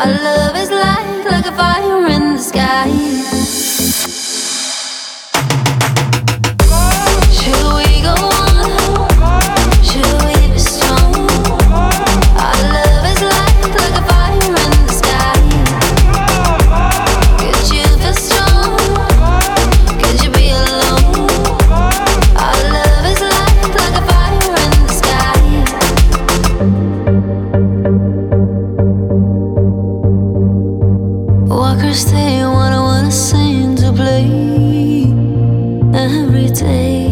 Our love is like a fire in the sky. Should we go on? Should we be strong? Our love is like a fire in the sky. Could you feel strong? Could you be alone? Our love is like a fire in the sky. Walkers, they wanna sing to play every day.